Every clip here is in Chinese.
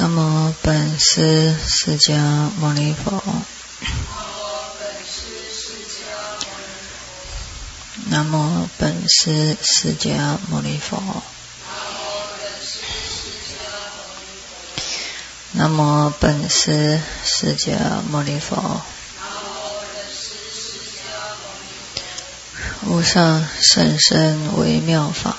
南无本师释迦牟尼佛。南无本师释迦牟尼佛。南无本师释迦牟尼佛。无上甚深微妙法，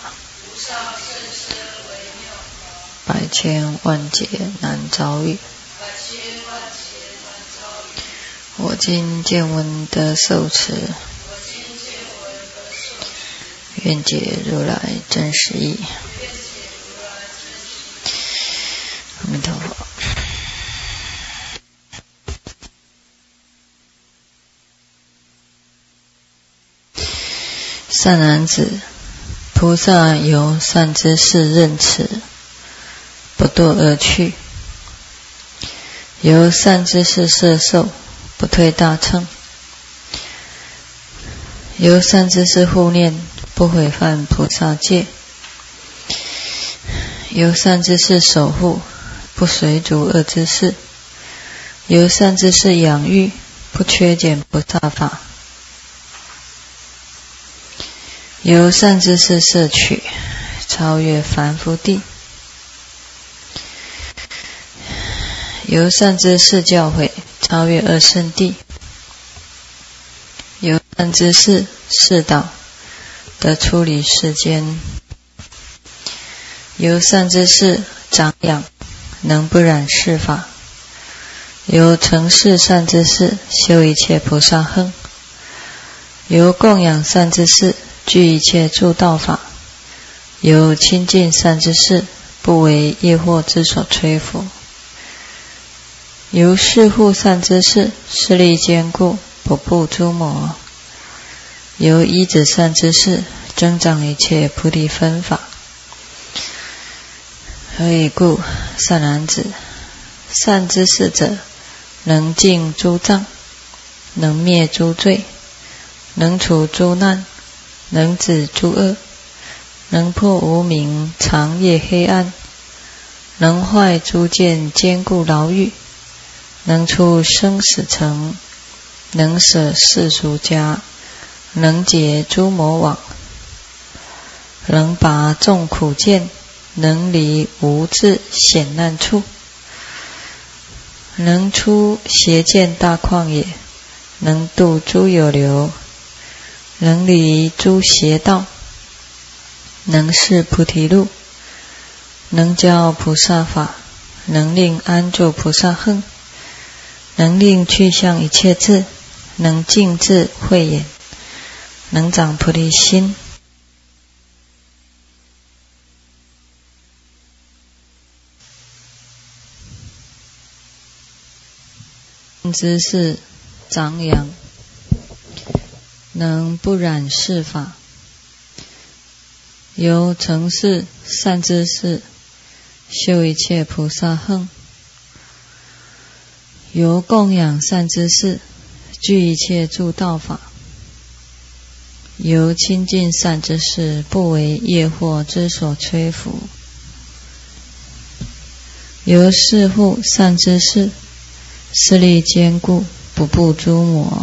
百千万劫难遭遇。我今见闻得受持，愿解如来真实义。阿弥陀佛。善男子，菩萨由善知识任持，不堕而去；由善知识摄受，不退大乘；由善知识护念，不毁犯菩萨戒；由善知识守护，不随逐恶知识；由善知识养育，不缺减菩萨法；由善知识摄取，超越凡夫地；由善知识教诲，超越二圣地；由善知识示导，得出离世间；由善知识长养，能不染世法；由承事善知识，修一切菩萨行；由供养善知识，具一切助道法；由亲近善知识，不为业惑之所摧伏；由侍护善知识，势力坚固，不怖诸魔；由依止善知识，增长一切菩提分法。何以故？善男子，善知识者，能净诸障，能灭诸罪，能除诸难，能止诸恶，能破无明长夜黑暗，能坏诸见坚固牢狱，能出生死城，能舍世俗家，能解诸魔网，能拔众苦见，能离无智险难处，能出邪见大旷野，能度诸有流，能离诸邪道，能示菩提路，能教菩萨法，能令安住菩萨行，能令去向一切智，能净智慧眼，能长菩提心。知识长养，能不染世法；由承事善知识，修一切菩萨行；由供养善知识，具一切助道法；由亲近善知识，不为业惑之所摧伏；由侍护善知识，势力坚固，不怖诸魔；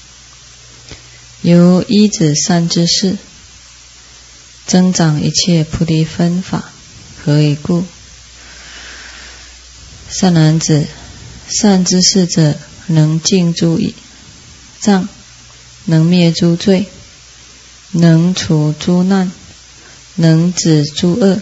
由依止善知识，增长一切菩提分法。何以故？善男子，善知识者，能净诸障，能灭诸罪，能除诸难，能止诸恶，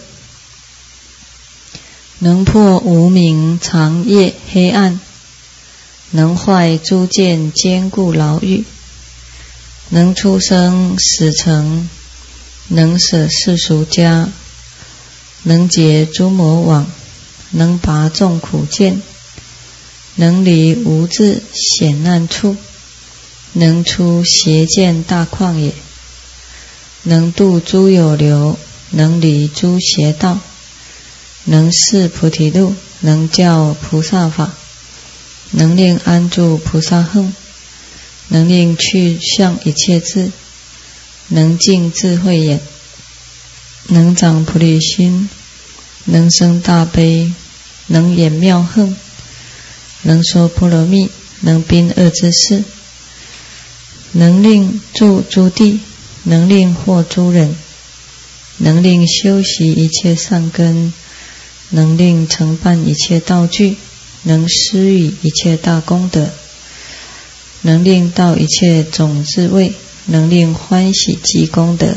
能破无明长夜黑暗，能坏诸见坚固牢狱，能出生死城，能舍世俗家，能解诸魔网，能拔众苦见，能离无智险难处，能出邪见大旷野，能度诸有流，能离诸邪道，能示菩提路，能教菩萨法，能令安住菩萨行，能令去向一切智，能净智慧眼，能长菩提心，能生大悲， 能演妙横，能说波罗蜜，能宾恶之事，能令住诸地，能令获诸人，能令修习一切善根，能令承办一切道具，能施予一切大功德，能令到一切种子位，能令欢喜积功德，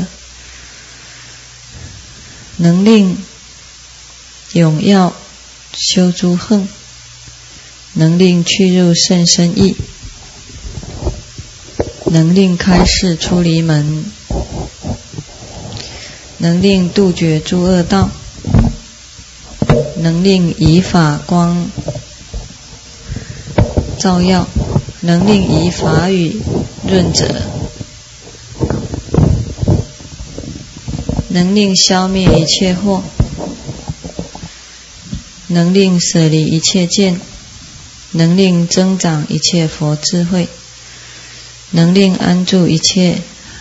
能令永耀修诸横，能令去入甚深意，能令开示出离门，能令杜绝诸恶道，能令以法光照耀，能令以法语润泽，能令消灭一切祸，能令舍离一切见，能令增长一切佛智慧，能令安住一切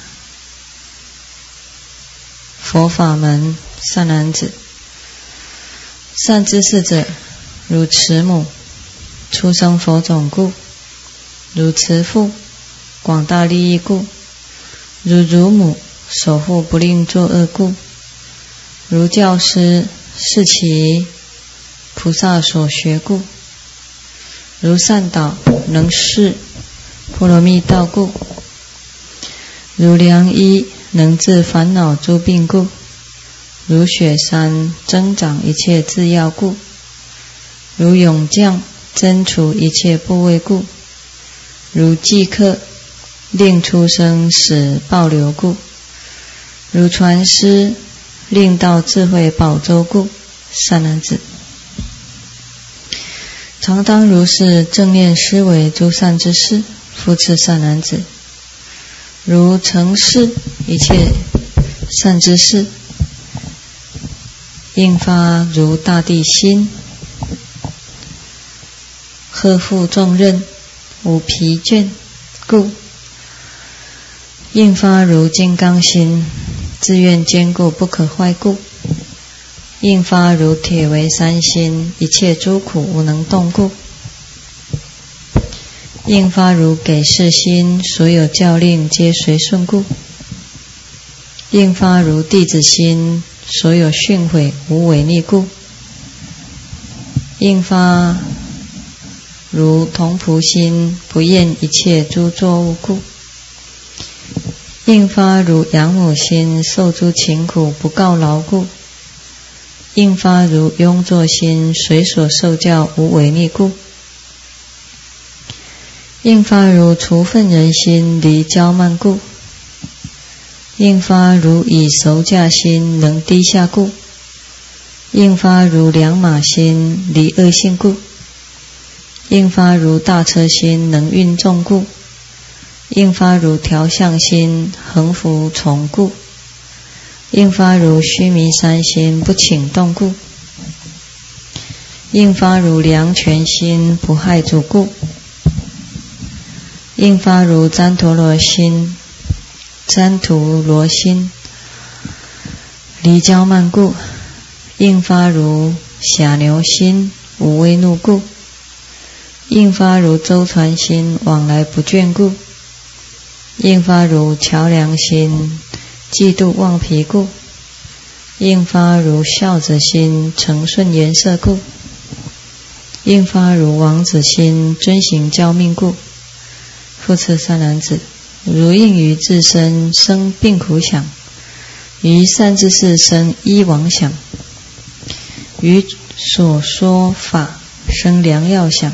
佛法门。善男子，善知识者，如慈母出生佛种故，如慈父广大利益故，如乳母守护不令作恶故，如教师是其菩萨所学故，如善导能示波罗蜜道故，如良医能治烦恼诸病故，如雪山增长一切制药故，如勇将增除一切部位故，如饥客令出生死爆流故，如传师令到智慧宝洲故。善男子，常当如是正念思维诸善之事。复次善男子，如承事一切善之事，应发如大地心，荷负重任，无疲倦故；应发如金刚心，自愿坚固不可坏故；应发如铁围山心，一切诸苦无能动故；应发如给事心，所有教令皆随顺故；应发如弟子心，所有训诲无违逆故；应发如同仆心，不厌一切诸作物故；应发如养母心，受诸勤苦不告劳故；应发如庸作心，随所受教无违逆故；应发如除愤人心，离骄慢故；应发如以熟驾心，能低下故；应发如良马心，离恶性故；应发如大车心，能运重故；应发如调相心，恒服从故；应发如须弥山心，不请动故；应发如良权心，不害主故；应发如旃陀罗心，离骄慢故；应发如狭牛心，无畏怒故；应发如舟船心，往来不倦故；应发如桥梁心，嫉妒妄疲故；应发如孝子心，承顺颜色故；应发如王子心，遵行教命故。复次善男子，如应于自身生病苦想，于善知识生依往想，于所说法生良药想，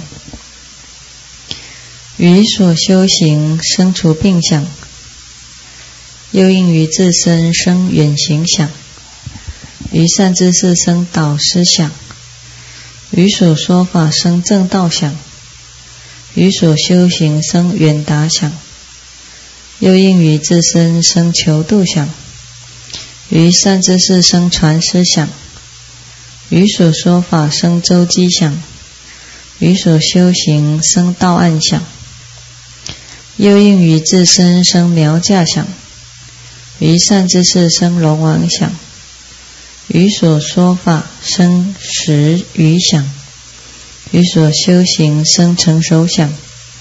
于所修行生除病想，又应于自身生远行想，于善知识生导师想，于所说法生正道想，于所修行生远达想，又应于自身生求度想，于善知识生传师想，于所说法生周机想，于所修行生道岸想，又应于自身生苗架想，于善知识生龙王想，于所说法生时余想， 于所修行生成熟想，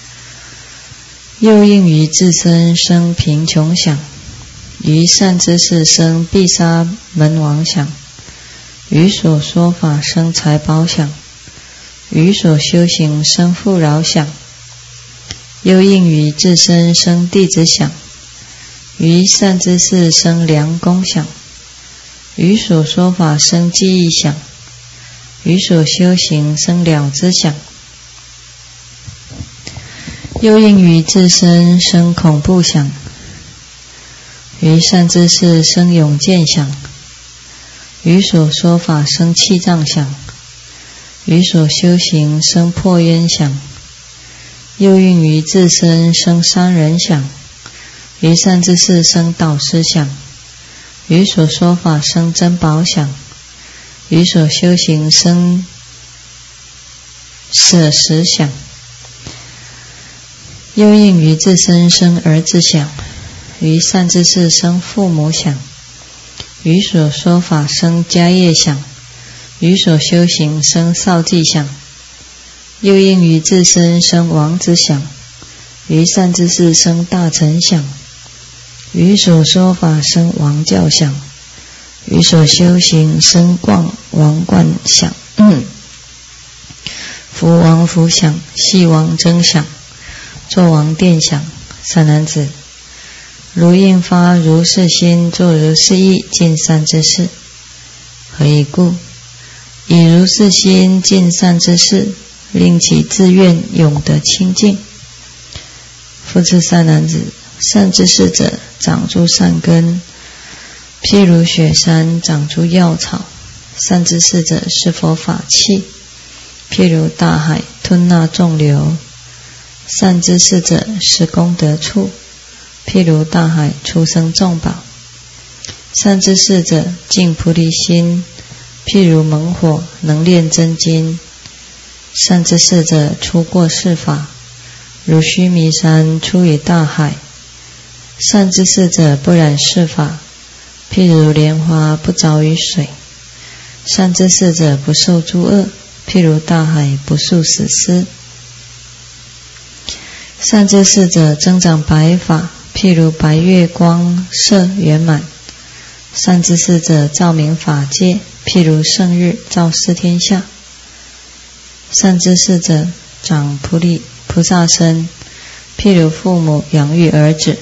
又应于自身生贫穷想，于善知识生必杀门王想，于所说法生财宝想，于所修行生富饶想，又应于自身生弟子想，于善知识生良功想，于所说法生记忆想，于所修行生了知想，又应于自身生恐怖想，于善知识生勇健想，于所说法生气障想，于所修行生破冤想，又应于自身生三人想，于善知识生导师想，于所说法生珍宝想，于所修行生舍食想，又应于自身生儿子想，于善知识生父母想，于所说法生家业想，于所修行生少继想，又应于自身生王子想，于善知识生大臣想，于所说法生王教想，于所修行生王冠想，福王福想，系王真想，作王殿想。善男子，如应发如是心，作如是意，尽善知识。何以故？以如是心尽善知识，令其自愿永得清净。复次，善男子，善知识者，长诸善根，譬如雪山长诸药草。善知识者，是佛法器，譬如大海吞纳众流。善知识者，是功德处，譬如大海出生众宝。善知识者，净菩提心，譬如猛火能炼真金。善知识者，出过世法，如须弥山出于大海。善知识者，不染世法，譬如莲花不着于水。善知识者，不受诸恶，譬如大海不受死尸。善知识者，增长白法，譬如白月光色圆满。善知识者，照明法界，譬如胜日照四天下。善知识者，长菩萨身，譬如父母养育儿子。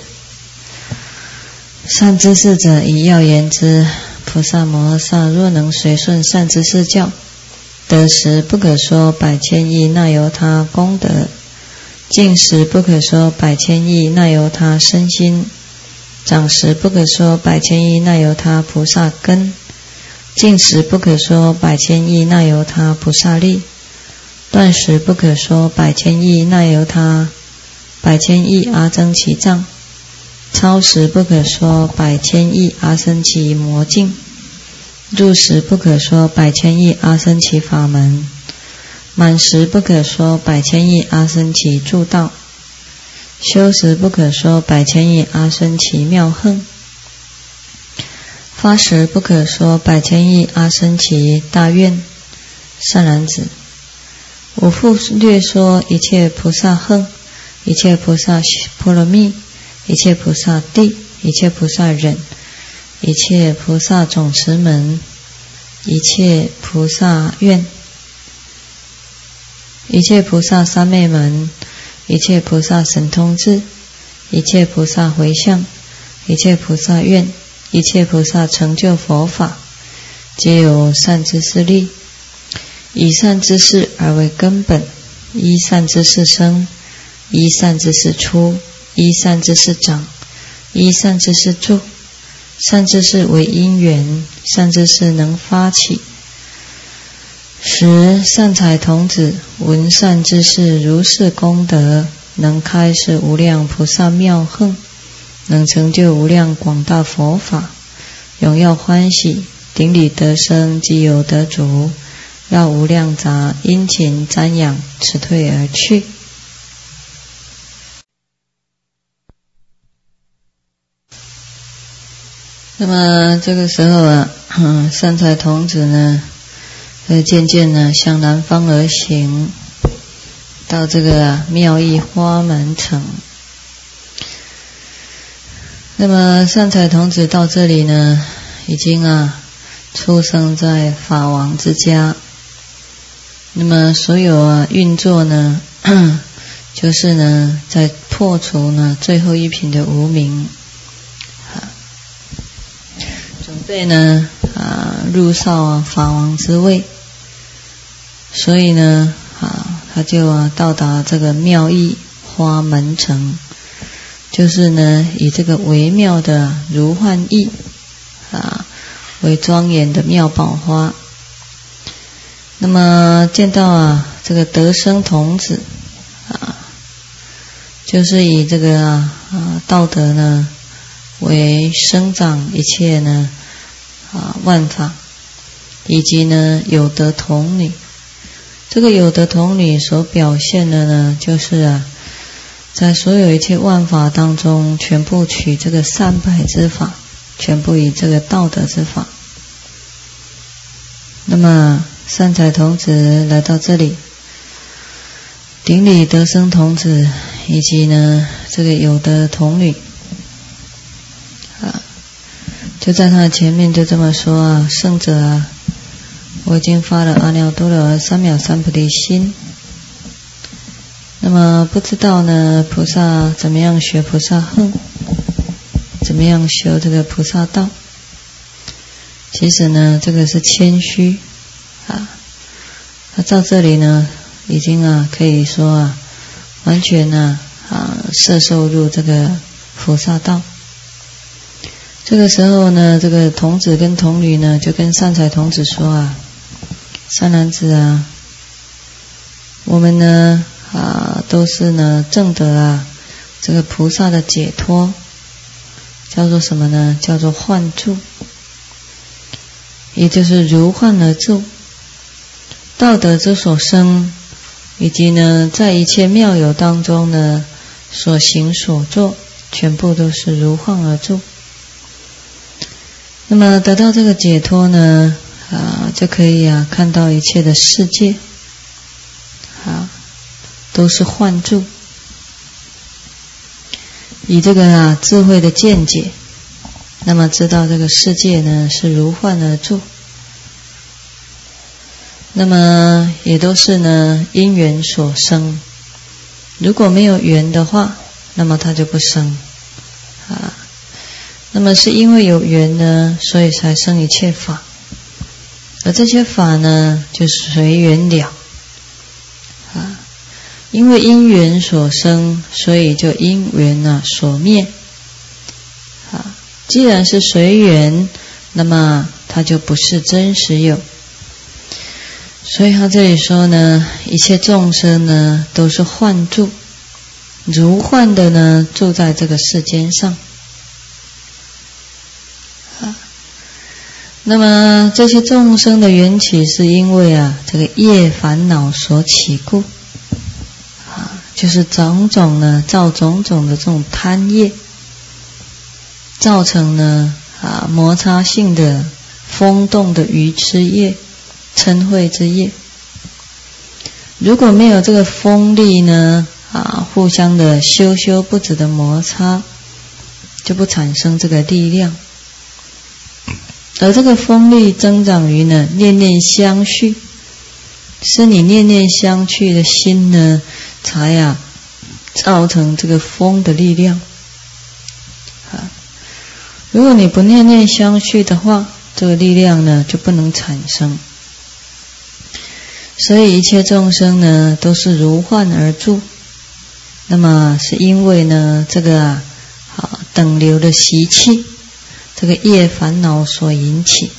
善知识者，以要言之，菩萨摩诃萨若能随顺善知识教，得时不可说百千亿那由他功德，尽时不可说百千亿那由他身心，长时不可说百千亿那由他菩萨根，尽时不可说百千亿那由他菩萨力，断时不可说百千亿那由他百千亿阿僧祇藏，超时不可说百千亿阿僧祇魔境，入时不可说百千亿阿僧祇法门，满时不可说百千亿阿僧祇助道，修时不可说百千亿阿僧祇妙行，发时不可说百千亿阿僧祇大愿。善男子，我复略说一切菩萨行，一切菩萨波罗蜜，一切菩萨地，一切菩萨忍，一切菩萨总持门，一切菩萨愿，一切菩萨三昧门，一切菩萨神通智，一切菩萨回向，一切菩萨愿，一切菩萨成就佛法，皆有善知识力。以善知识而为根本，依善知识生，依善知识出，依善知识长，依善知识住。善知识为因缘，善知识能发起。时善财童子闻善知识如是功德，能开示无量菩萨妙行，能成就无量广大佛法，荣耀欢喜，顶礼得生，即有得足，绕无量杂，殷勤瞻仰，辞退而去。那么这个时候啊，善财童子呢， 渐渐呢向南方而行，到这个妙义花门城。那么善财童子到这里呢，已经出生在法王之家。那么所有运作呢，就是呢在破除呢最后一品的无明，准备呢入少法王之位。所以呢他就到达这个妙义花门城，就是呢以这个微妙的如幻意为庄严的妙宝花。那么见到这个得生童子就是以这个道德呢为生长一切呢万法，以及呢有德童女。这个有德童女所表现的呢，就是在所有一切万法当中，全部取这个善百之法，全部以这个道德之法。那么善财童子来到这里，顶礼得生童子以及呢这个有德童女就在他的前面就这么说圣者我已经发了阿耨多罗三藐三菩提心。那么不知道呢菩萨怎么样学菩萨行，怎么样修这个菩萨道。其实呢这个是谦虚他到这里呢已经可以说完全摄受入这个菩萨道。这个时候呢这个童子跟童女呢就跟善财童子说善男子我们呢都是呢证得这个菩萨的解脱，叫做什么呢？叫做幻住，也就是如幻而住。道德之所生，以及呢在一切妙有当中呢所行所做，全部都是如幻而住。那么得到这个解脱呢就可以看到一切的世界都是幻住。以这个智慧的见解，那么知道这个世界呢是如幻而住。那么也都是呢因缘所生，如果没有缘的话，那么它就不生那么是因为有缘呢，所以才生一切法，而这些法呢就随缘了因为因缘所生，所以就因缘所灭既然是随缘，那么它就不是真实有。所以他这里说呢，一切众生呢都是幻住，如幻的呢住在这个世间上那么这些众生的缘起是因为这个业烦恼所起故就是种种呢造种种的这种贪业，造成呢摩擦性的风动的愚痴业、嗔恚之业。如果没有这个风力呢互相的修不止的摩擦，就不产生这个力量。而这个风力增长于呢念念相续，是你念念相续的心呢才造成这个风的力量如果你不念念相续的话，这个力量呢就不能产生。所以一切众生呢都是如幻而住，那么是因为呢这个等流的习气，这个业烦恼所引起。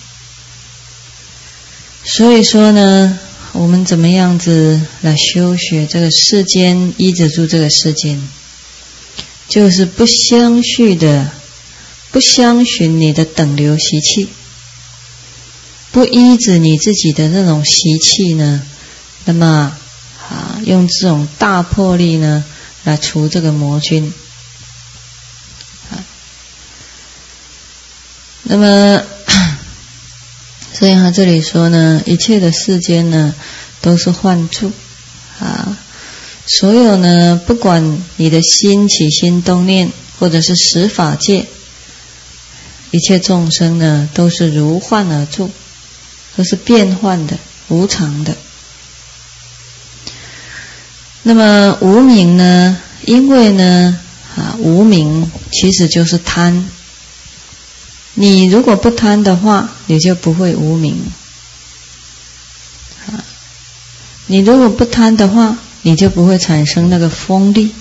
所以说呢我们怎么样子来修学这个世间，依止住这个世间，就是不相续的，不相循你的等流习气，不依止你自己的那种习气呢，那么用这种大魄力呢来除这个魔君那么所以他这里说呢，一切的世间呢都是幻住啊，所有呢不管你的心起心动念，或者是十法界，一切众生呢都是如幻而住，都是变幻的、无常的。那么无明呢，因为呢无明其实就是贪。你如果不贪的话，你就不会无明。你如果不贪的话，你就不会产生那个锋利。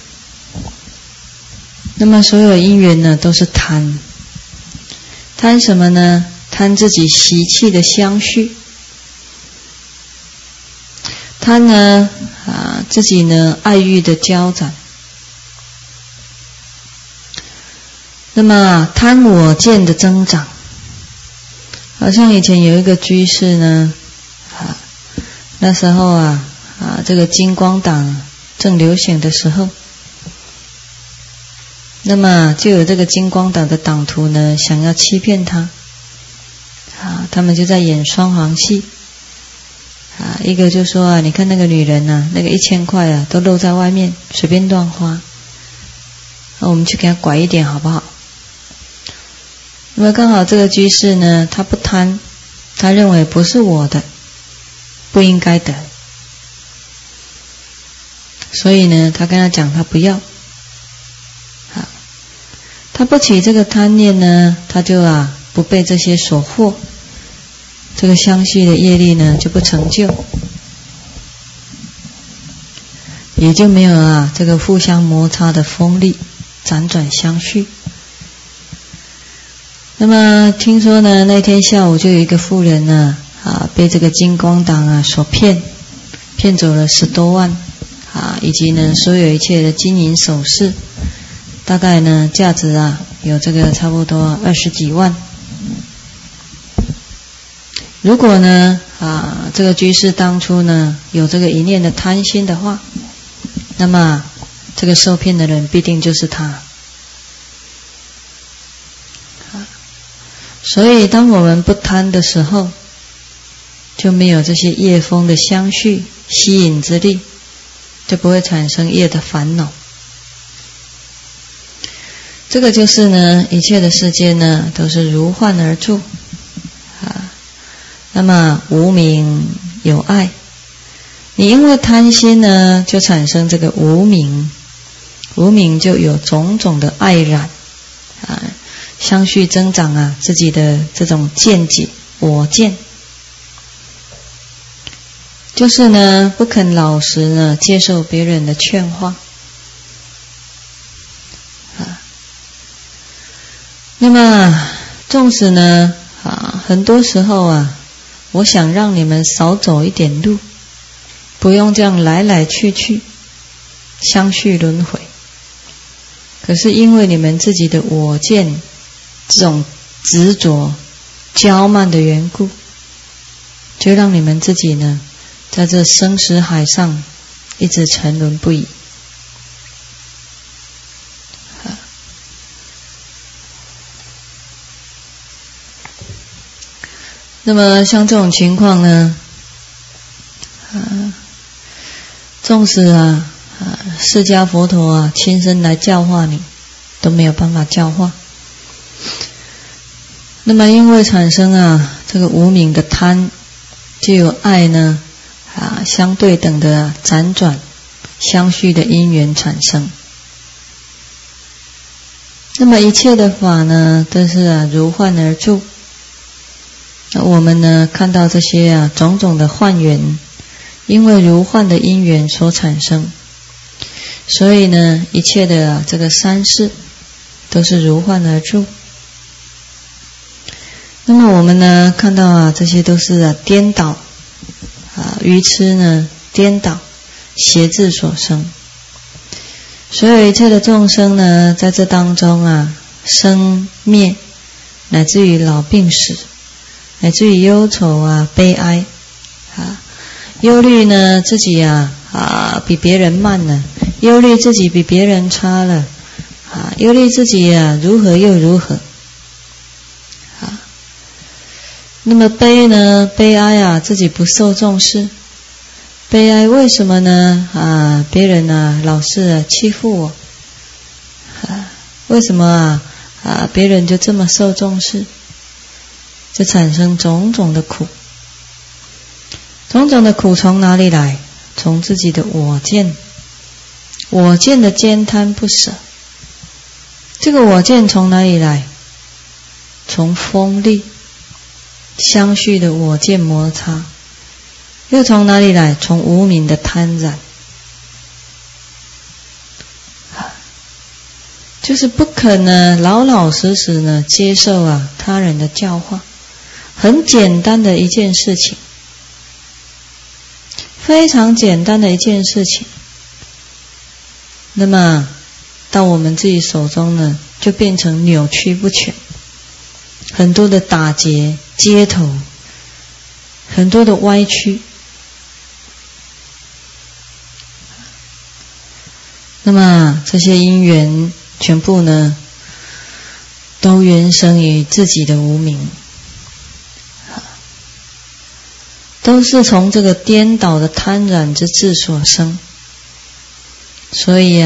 那么所有因缘呢，都是贪。贪什么呢？贪自己习气的相续。贪呢自己呢爱欲的交展。那么贪我见的增长，好像以前有一个居士呢，那时候这个金光党正流行的时候，那么就有这个金光党的党徒呢，想要欺骗他，他们就在演双簧戏，一个就说你看那个女人那个1000块都露在外面，随便乱花，我们去给他拐一点好不好？那么刚好这个居士呢，他不贪，他认为不是我的，不应该得，所以呢，他跟他讲他不要。他不起这个贪念呢，他就不被这些所惑，这个相续的业力呢就不成就，也就没有这个互相摩擦的锋利，辗转相续。那么听说呢，那天下午就有一个妇人呢，被这个金光党所骗走了10多万，以及呢所有一切的金银首饰，大概呢价值有这个差不多20几万。如果呢这个居士当初呢有这个一念的贪心的话，那么这个受骗的人必定就是他。所以当我们不贪的时候，就没有这些业风的相续吸引之力，就不会产生业的烦恼。这个就是呢，一切的世界呢都是如幻而住那么无明有爱，你因为贪心呢就产生这个无明，无明就有种种的爱染相续增长自己的这种见解我见，就是呢不肯老实呢接受别人的劝话那么纵使呢很多时候我想让你们少走一点路，不用这样来来去去相续轮回，可是因为你们自己的我见这种执着骄慢的缘故，就让你们自己呢在这生死海上一直沉沦不已那么像这种情况呢纵使释迦佛陀亲身来教化你，都没有办法教化。那么因为产生这个无明的贪，就有爱呢相对等的辗转相续的因缘产生。那么一切的法呢都是如幻而住，我们呢看到这些种种的幻缘，因为如幻的因缘所产生，所以呢一切的这个三世都是如幻而住。那么我们呢看到这些都是颠倒愚痴呢颠倒邪智所生，所有一切的众生呢在这当中生灭，乃至于老病死，乃至于忧愁悲哀忧虑呢自己比别人慢了，忧虑自己比别人差了忧虑自己如何又如何那么悲呢？悲哀啊，自己不受重视。悲哀为什么呢？别人啊老是欺负我。为什么别人就这么受重视？就产生种种的苦。种种的苦从哪里来？从自己的我见。我见的坚贪不舍。这个我见从哪里来？从锋利相续的我见摩擦。又从哪里来？从无明的贪染。就是不肯呢老老实实呢接受他人的教化。很简单的一件事情，非常简单的一件事情，那么到我们自己手中呢，就变成扭曲不全，很多的打结、接头，很多的歪曲。那么这些因缘全部呢，都原生于自己的无明。都是从这个颠倒的贪染之智所生。所以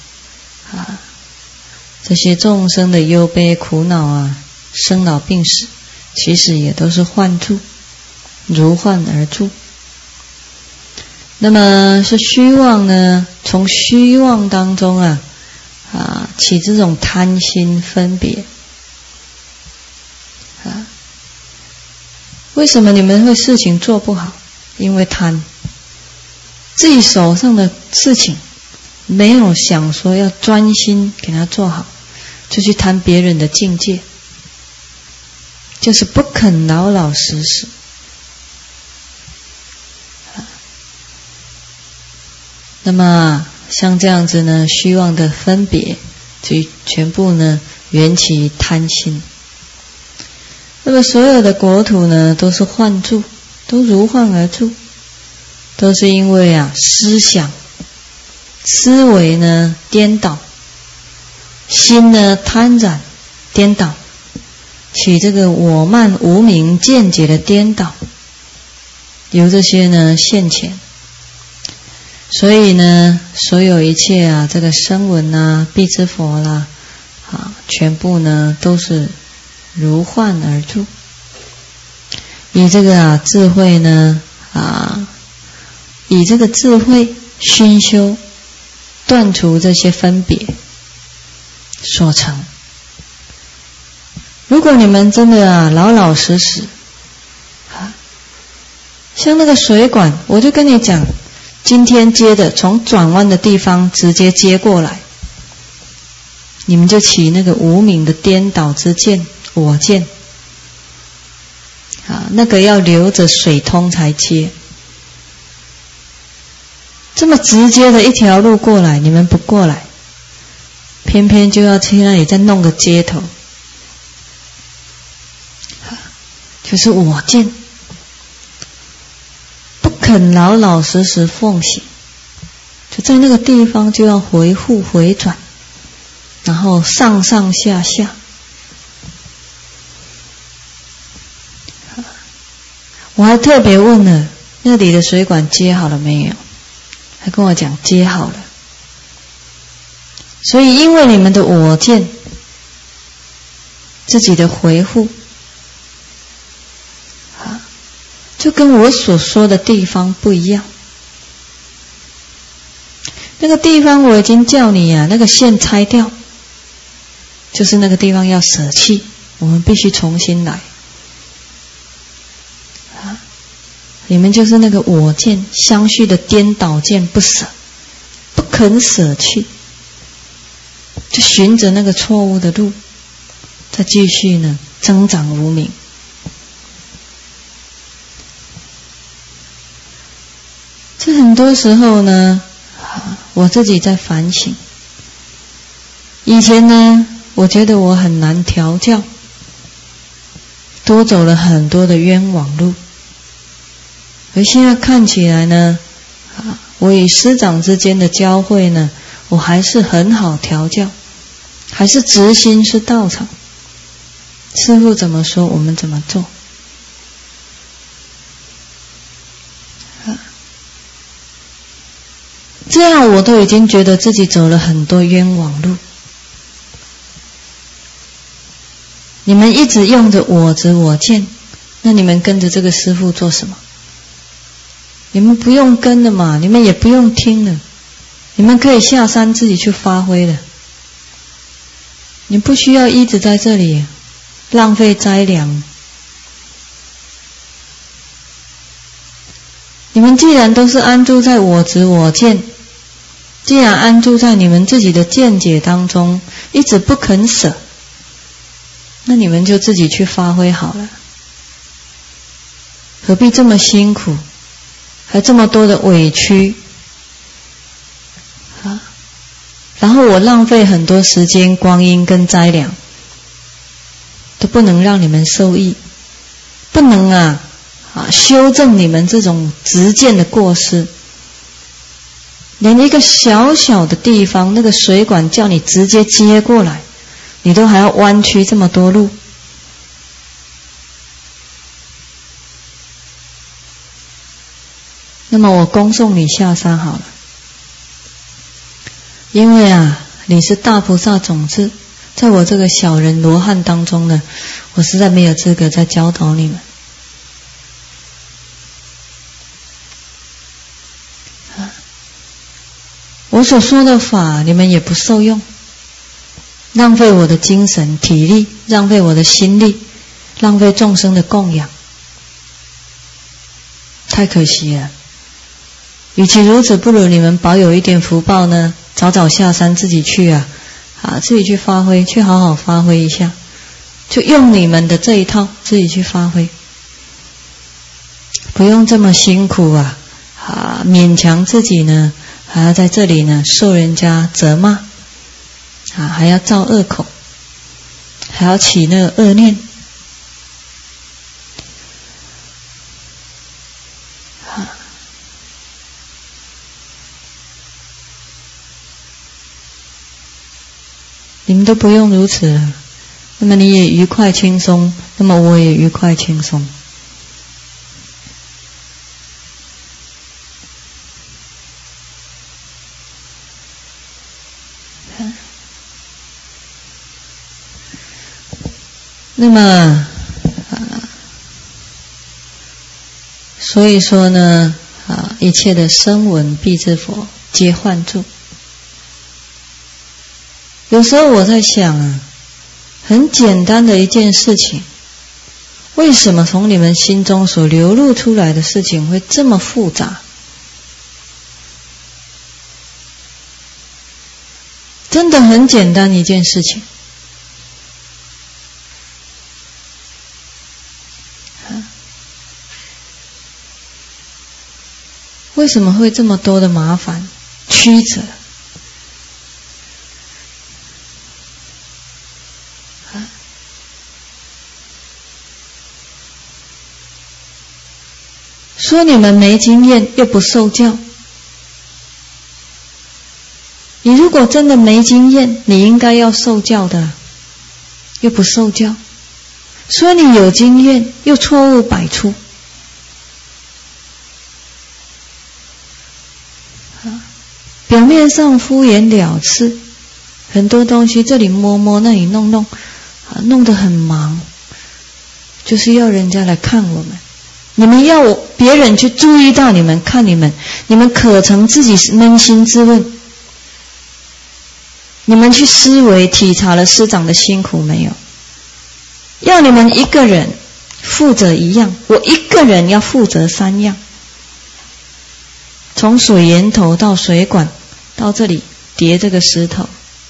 这些众生的忧悲苦恼生老病死，其实也都是幻住，如幻而住。那么是虚妄呢，从虚妄当中起这种贪心分别。为什么你们会事情做不好？因为贪。自己手上的事情没有想说要专心给它做好，就去贪别人的境界，就是不肯老老实实。那么像这样子呢，虚妄的分别就全部呢缘起贪心。那么所有的国土呢都是幻住，都如幻而住，都是因为思想思维呢颠倒，心呢贪染颠倒，起这个我慢无明见解的颠倒，由这些呢现前。所以呢所有一切这个声闻辟支佛啦全部呢都是如幻而住。以这个智慧呢以这个智慧熏修断除这些分别所成。如果你们真的老老实实像那个水管，我就跟你讲，今天接的从转弯的地方直接接过来，你们就起那个无明的颠倒之见，我见那个要留着水通才接。这么直接的一条路过来，你们不过来，偏偏就要去那里再弄个接头，就是我见，不肯老老实实奉行，就在那个地方就要回护回转，然后上上下下。我还特别问了那里的水管接好了没有，他跟我讲接好了。所以因为你们的我见，自己的回护就跟我所说的地方不一样。那个地方我已经叫你那个线拆掉，就是那个地方要舍弃，我们必须重新来。你们就是那个我见相续的颠倒见不舍，不肯舍去，就循着那个错误的路再继续呢增长无明。这很多时候呢我自己在反省，以前呢我觉得我很难调教，多走了很多的冤枉路，而现在看起来呢我与师长之间的交汇呢，我还是很好调教，还是执心是道场，师父怎么说我们怎么做。 这样我都已经觉得自己走了很多冤枉路。你们一直用着我执我见，那你们跟着这个师父做什么？你们不用跟了嘛，你们也不用听了，你们可以下山自己去发挥了。你不需要一直在这里浪费灾粮。你们既然都是安住在我执我见，既然安住在你们自己的见解当中，一直不肯舍，那你们就自己去发挥好了，何必这么辛苦，还这么多的委屈啊？然后我浪费很多时间、光阴跟灾粮，都不能让你们受益，不能修正你们这种执见的过失。连一个小小的地方，那个水管叫你直接接过来，你都还要弯曲这么多路。那么我恭送你下山好了，因为你是大菩萨种子，在我这个小人罗汉当中呢，我实在没有资格再教导你们。我所说的法你们也不受用，浪费我的精神体力，浪费我的心力，浪费众生的供养，太可惜了。与其如此，不如你们保有一点福报呢，早早下山自己去自己去发挥，去好好发挥一下，就用你们的这一套自己去发挥，不用这么辛苦勉强自己呢，还要在这里呢受人家责骂还要造恶口，还要起那个恶念你们都不用如此了，那么你也愉快轻松，那么我也愉快轻松。那么所以说呢一切的声闻辟支佛皆幻住。有时候我在想很简单的一件事情，为什么从你们心中所流露出来的事情会这么复杂？真的很简单一件事情为什么会这么多的麻烦曲折？说你们没经验又不受教，你如果真的没经验，你应该要受教的，又不受教。说你有经验又错误百出，表面上敷衍了事，很多东西这里摸摸那里弄弄弄得很忙，就是要人家来看我们。你们要别人去注意到你们，看你们，你们可曾自己扪心自问？你们去思维体察了师长的辛苦没有？要你们一个人负责一样，我一个人要负责3样，从水源头到水管，到这里叠这个石头。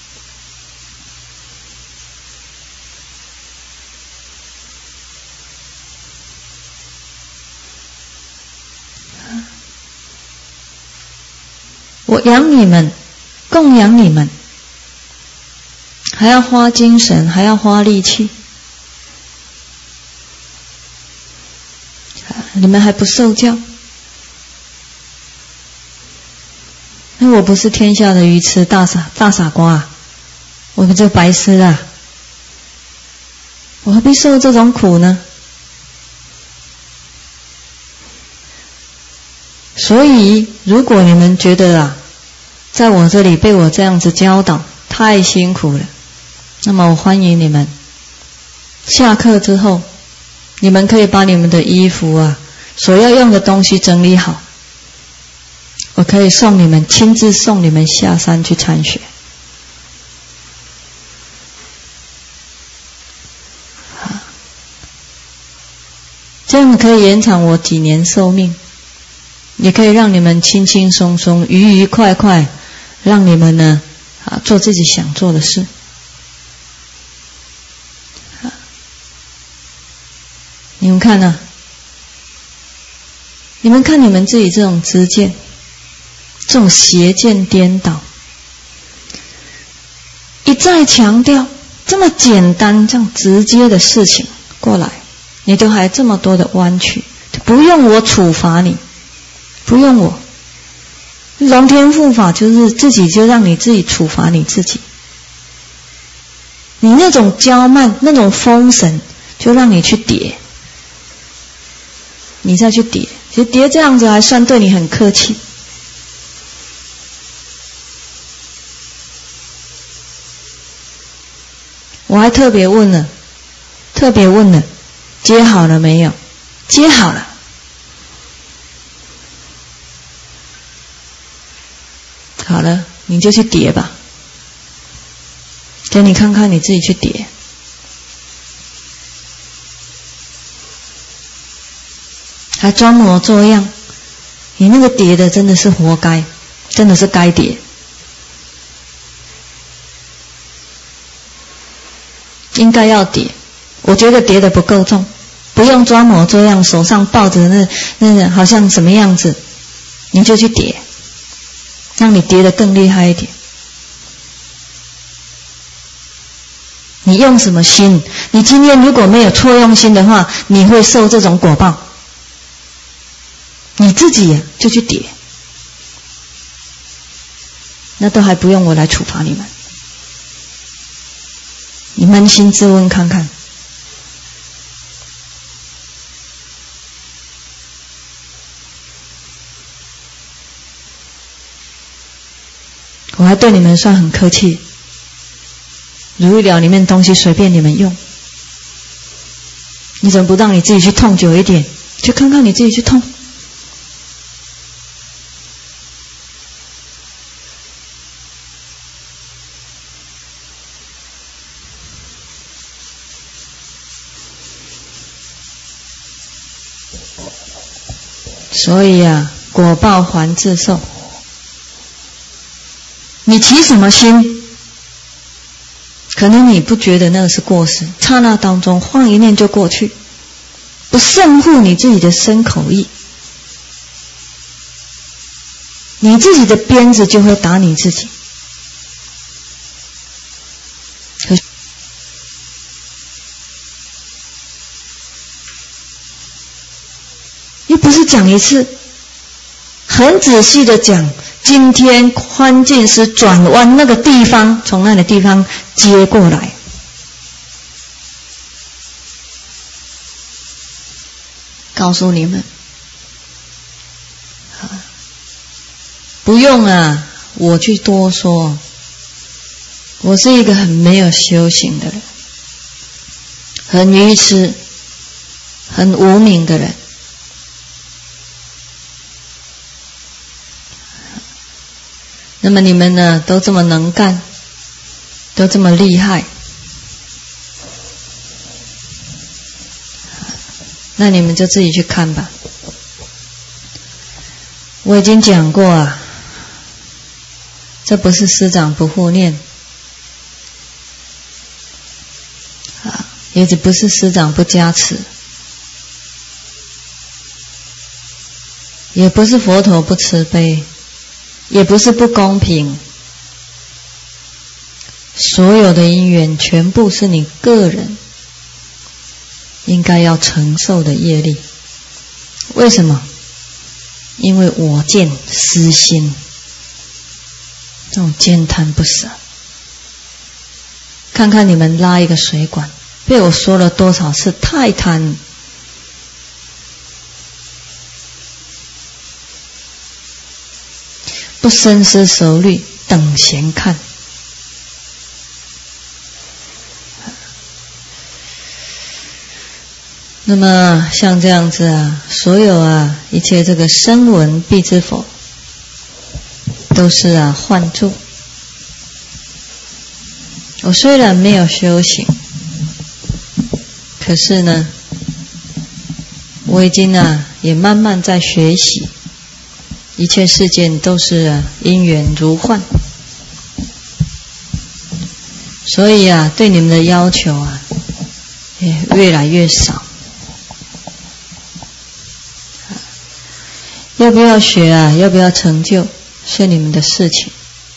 我养你们，供养你们，还要花精神，还要花力气，你们还不受教？那我不是天下的愚痴大傻瓜我们这白痴我何必受这种苦呢？所以如果你们觉得在我这里被我这样子教导，太辛苦了。那么我欢迎你们，下课之后，你们可以把你们的衣服啊，所要用的东西整理好，我可以亲自送你们下山去参学。这样可以延长我几年寿命，也可以让你们轻轻松松、愉愉快快，让你们呢做自己想做的事。你们看啊，你们看你们自己这种知见，这种邪见颠倒，一再强调这么简单、这样直接的事情过来，你都还这么多的弯曲，不用我处罚你，不用我。龙天护法就是自己就让你自己处罚你自己。你那种骄慢、那种封神，就让你去叠，你再去叠，其实叠这样子还算对你很客气。我还特别问了，接好了没有？接好了。好了，你就去叠吧，给你看看，你自己去叠。还装模作样，你那个叠的真的是活该，真的是该叠。应该要叠，我觉得叠的不够重，不用装模作样，手上抱着那好像什么样子，你就去叠，让你叠得更厉害一点。你用什么心？你今天如果没有错用心的话，你会受这种果报。你自己就去叠，那都还不用我来处罚你们。你扪心自问看看。我还对你们算很客气，如意了里面东西随便你们用，你怎么不让你自己去痛久一点？去看看你自己去痛。所以啊，果报还自受。你起什么心？可能你不觉得那个是过失，刹那当中晃一念就过去，不慎护你自己的身口意，你自己的鞭子就会打你自己。又不是讲一次，很仔细的讲，今天宽进师转弯那个地方，从那个地方接过来。告诉你们，不用啊，我去多说。我是一个很没有修行的人，很愚痴、很无明的人。那么你们呢，都这么能干，都这么厉害，那你们就自己去看吧。我已经讲过啊，这不是师长不护念也不是师长不加持，也不是佛陀不慈悲，也不是不公平，所有的因缘全部是你个人应该要承受的业力。为什么？因为我见私心，这种坚贪不舍。看看你们拉一个水管，被我说了多少次太贪， 不深思熟虑，等闲看。那么像这样子啊，所有啊一切这个声闻辟支佛，都是啊幻住。我虽然没有修行，可是呢，我已经啊也慢慢在学习，一切事件都是啊因缘如幻，所以啊对你们的要求啊也越来越少。要不要学啊？要不要成就？是你们的事情。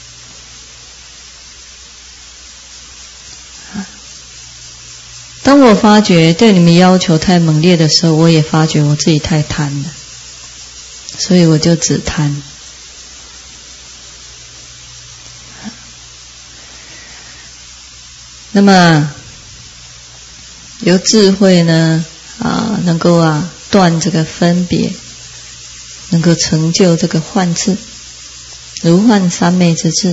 当我发觉对你们要求太猛烈的时候，我也发觉我自己太贪了，所以我就只贪。那么由智慧呢能够断这个分别，能够成就这个幻智，如幻三昧之智。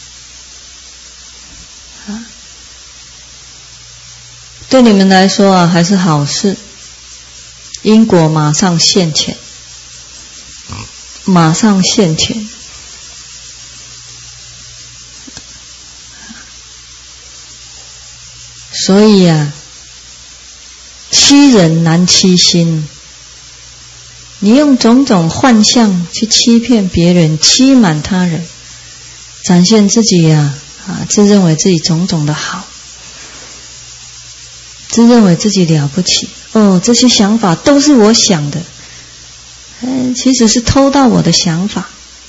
对你们来说还是好事，因果马上现前，马上现前。所以欺人难欺心。你用种种幻象去欺骗别人，欺瞒他人，展现自己自认为自己种种的好，自认为自己了不起。这些想法都是我想的，其实是偷到我的想法。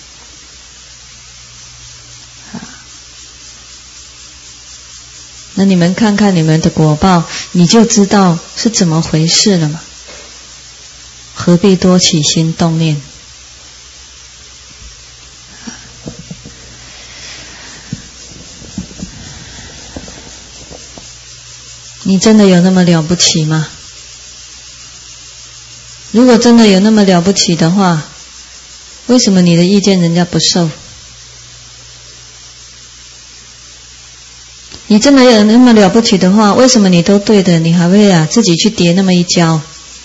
那你们看看你们的果报，你就知道是怎么回事了嘛。何必多起心动念？你真的有那么了不起吗？如果真的有那么了不起的话，为什么你的意见人家不受？你真的有那么了不起的话，为什么你都对的，你还会自己去跌那么一跤？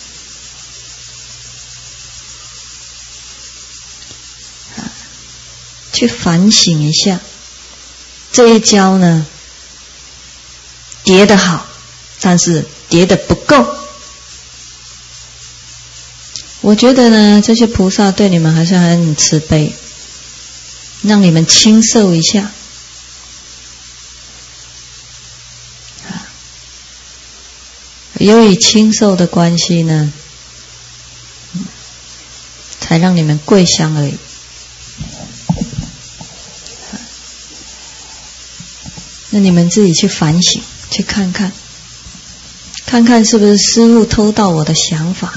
去反省一下，这一跤呢，跌得好，但是跌得不够。我觉得呢，这些菩萨对你们还是很慈悲，让你们轻受一下。由于轻受的关系呢，才让你们跪香而已。那你们自己去反省，去看看，看看是不是师父偷到我的想法。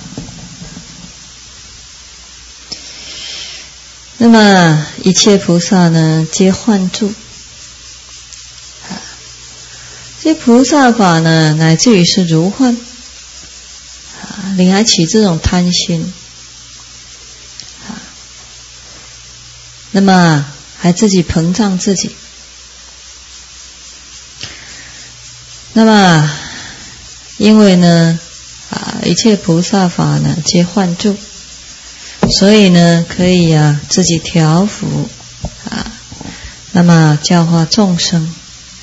那么一切菩萨呢，皆幻住。这菩萨法呢，乃至于是如幻，你还起这种贪心，那么还自己膨胀自己。那么因为呢一切菩萨法呢皆幻住，所以呢可以自己调伏那么教化众生。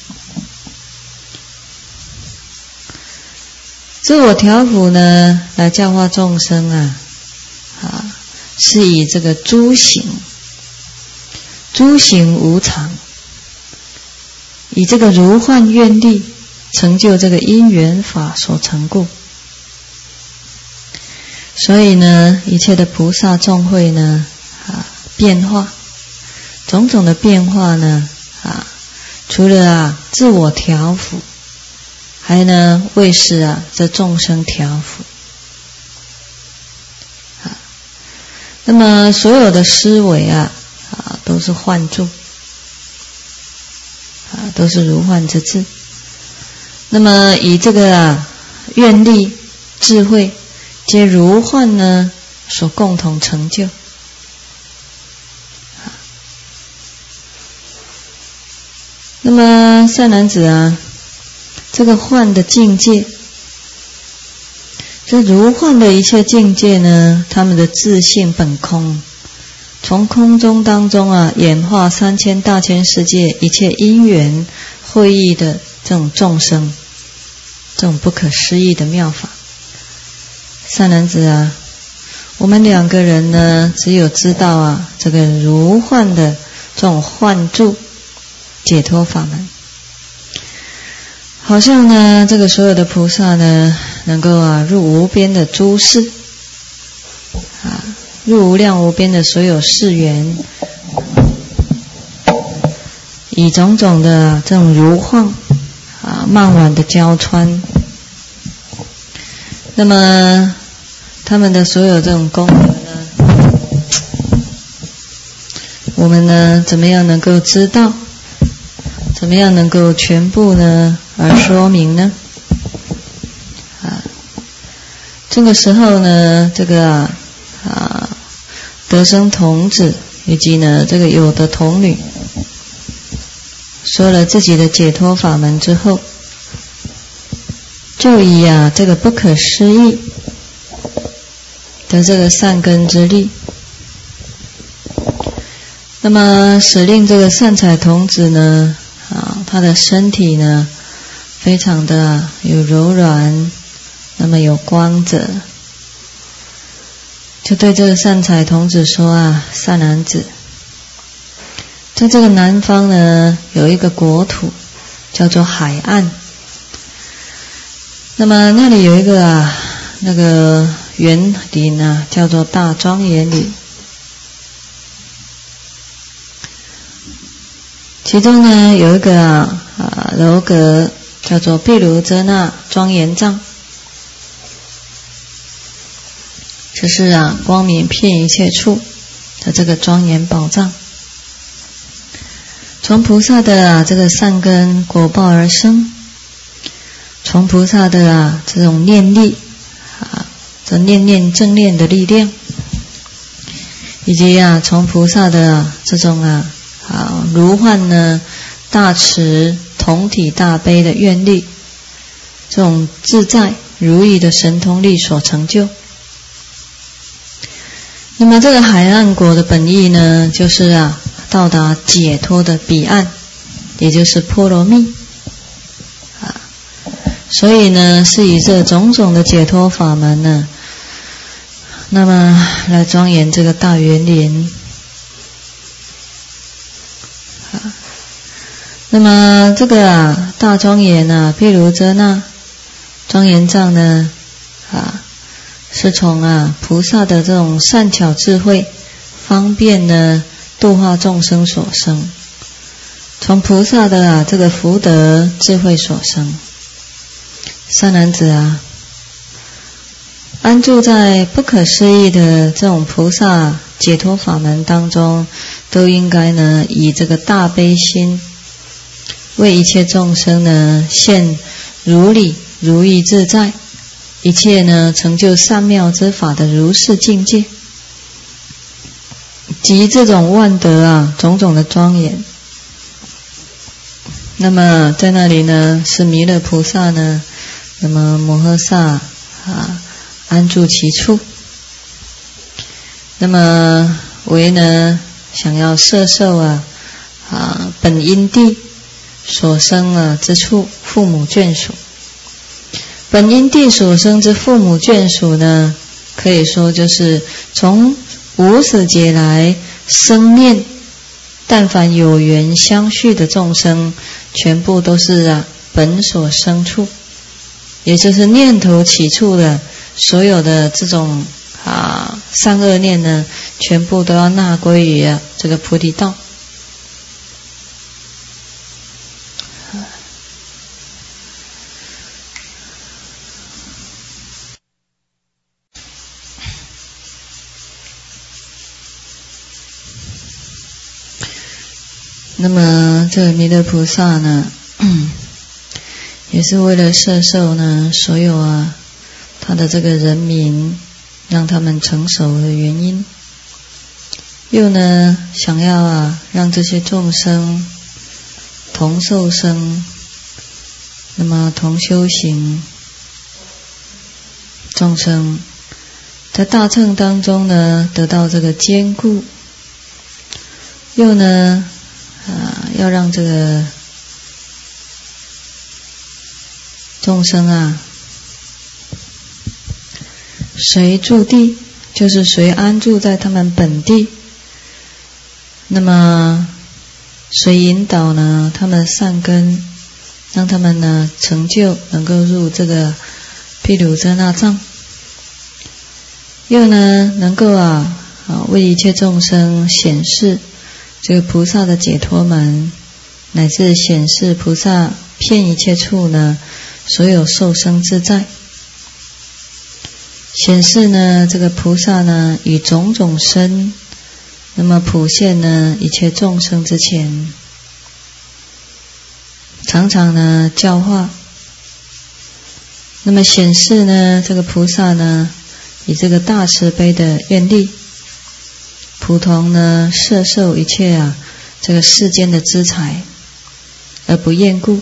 自我调伏呢来教化众生是以这个诸行无常，以这个如幻愿力成就这个因缘法所成故。所以呢一切的菩萨众会呢变化，种种的变化呢除了自我调伏，还呢为使这众生调伏。那么所有的思维都是幻住，都是如幻之智。那么以这个愿力智慧皆如幻呢所共同成就。 那么善男子啊，这个幻的境界，这如幻的一切境界呢，他们的自性本空，从空中当中啊，演化3000大千世界一切因缘会意的这种众生，这种不可思议的妙法。善男子啊，我们2个人呢，只有知道啊，这个如幻的这种幻住解脱法门，好像呢，这个所有的菩萨呢，能够啊入无边的诸事啊，入无量无边的所有事缘，以种种的这种如幻啊漫晚的交穿，那么他们的所有这种功德呢，我们呢怎么样能够知道？怎么样能够全部呢而说明呢？这个时候呢，这个得生童子以及呢这个有的童女说了自己的解脱法门之后，就以这个不可思议的这个善根之力，那么使令这个善财童子呢他的身体呢非常的有柔软，那么有光泽，就对这个善财童子说啊，善男子，在这个南方呢有一个国土叫做海岸，那么那里有一个那个园林啊，叫做大庄严林，其中呢有一个楼阁叫做毗卢遮那庄严藏，这是光明遍一切处的这个庄严宝藏，从菩萨的这个善根果报而生，从菩萨的这种念力这念念正念的力量，以及从菩萨的这种如幻呢大慈同体大悲的愿力，这种自在如意的神通力所成就。那么这个海岸国的本意呢，就是到达解脱的彼岸，也就是波罗蜜所以呢是以这种种的解脱法门呢，那么来庄严这个大园林。那么这个大庄严毗卢遮那庄严藏呢是从菩萨的这种善巧智慧方便呢度化众生所生，从菩萨的这个福德智慧所生。善男子安住在不可思议的这种菩萨解脱法门当中，都应该呢以这个大悲心为一切众生呢现如理如意自在，一切呢成就善妙之法的如是境界，及这种万德种种的庄严。那么在那里呢是弥勒菩萨呢，那么摩诃萨安住其处，那么为呢想要摄受本因地所生之处父母眷属。本因地所生之父母眷属呢，可以说就是从无始劫来生念，但凡有缘相续的众生，全部都是本所生处，也就是念头起处的所有的这种善恶念呢，全部都要纳归于这个菩提道。那么这个弥勒菩萨呢也是为了摄受呢所有他的这个人民，让他们成熟的原因，又呢想要让这些众生同受生，那么同修行众生，在大乘当中呢，得到这个坚固，又呢，要让这个众生啊，随住地，就是随安住在他们本地，那么随引导呢，他们善根，让他们呢成就，能够入这个毗卢遮那藏。又呢，能够为一切众生显示这个菩萨的解脱门，乃至显示菩萨遍一切处呢所有受生自在，显示呢这个菩萨呢以种种身，那么普现呢一切众生之前，常常呢教化，那么显示呢这个菩萨呢以这个大慈悲的愿力，普同呢摄受一切这个世间的资财，而不厌故。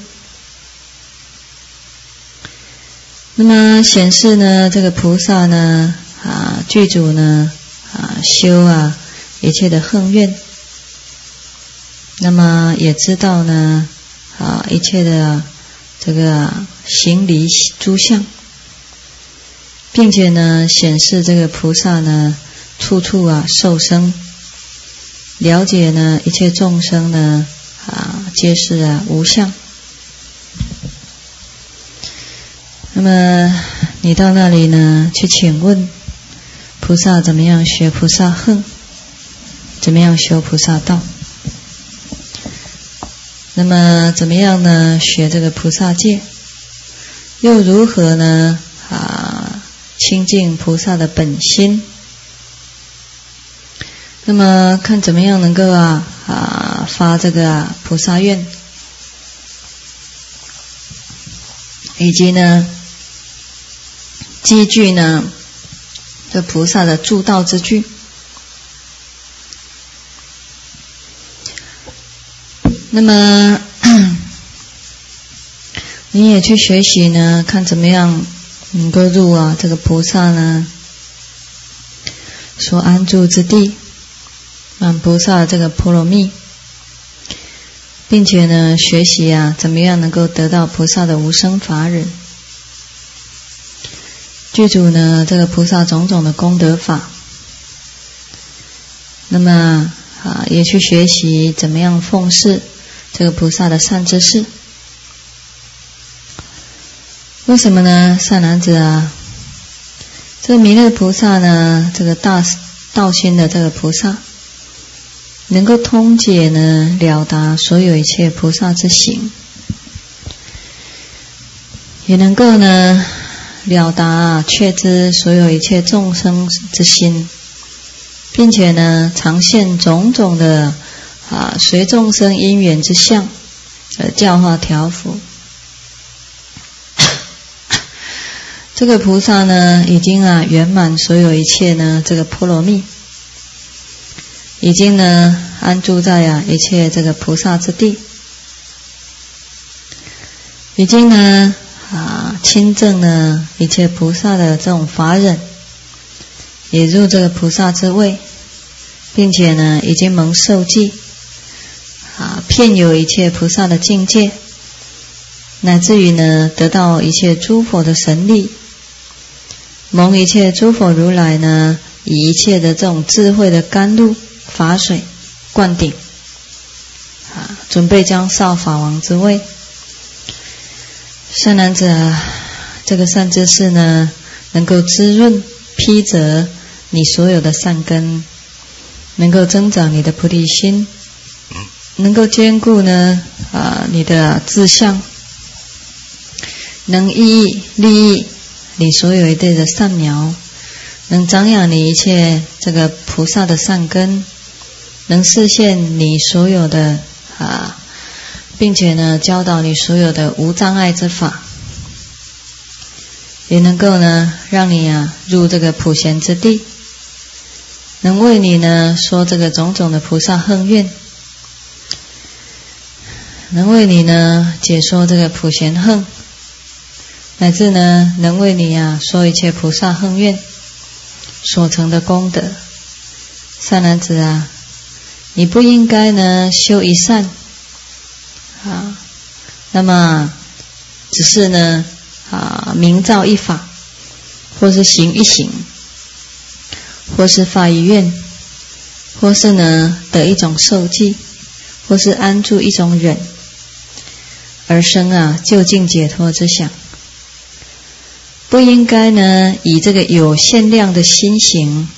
那么显示呢这个菩萨呢具足呢修一切的横愿，那么也知道呢一切的这个行离诸相，并且呢显示这个菩萨呢处处受生，了解呢一切众生呢皆是无相。那么你到那里呢去请问菩萨怎么样学菩萨行，怎么样修菩萨道，那么怎么样呢学这个菩萨戒，又如何呢亲近菩萨的本心，那么看怎么样能够发这个菩萨愿，以及呢积聚呢这菩萨的助道之具。那么你也去学习呢，看怎么样能够入这个菩萨呢所安住之地，满菩萨这个波罗蜜，并且呢学习怎么样能够得到菩萨的无生法忍，具足呢这个菩萨种种的功德法。那么也去学习怎么样奉事这个菩萨的善知识。为什么呢？善男子这个弥勒菩萨呢，这个大道心的这个菩萨，能够通解呢了达所有一切菩萨之行，也能够呢了达确知所有一切众生之心，并且呢常现种种的随众生因缘之相而教化调伏。这个菩萨呢已经圆满所有一切呢这个波罗蜜，已经呢安住在一切这个菩萨之地，已经呢亲证呢一切菩萨的这种法忍，也入这个菩萨之位，并且呢已经蒙受记遍有一切菩萨的境界，乃至于呢得到一切诸佛的神力，蒙一切诸佛如来呢以一切的这种智慧的甘露法水灌顶，准备将少法王之位。善男子这个善知识呢能够滋润披泽你所有的善根，能够增长你的菩提心，能够兼顾呢你的志向，能利益你所有一对的善苗，能长养你一切这个菩萨的善根，能示现你所有的并且呢教导你所有的无障碍之法，也能够呢让你入这个普贤之地，能为你呢说这个种种的菩萨横愿。 能为你呢解说这个普贤行，乃至呢能为你说一切菩萨行愿所成的功德。善男子啊，你不应该呢修一善那么只是呢明造一法，或是行一行，或是发一愿，或是呢得一种受记，或是安住一种忍，而生究竟解脱之想。不应该呢以这个有限量的心行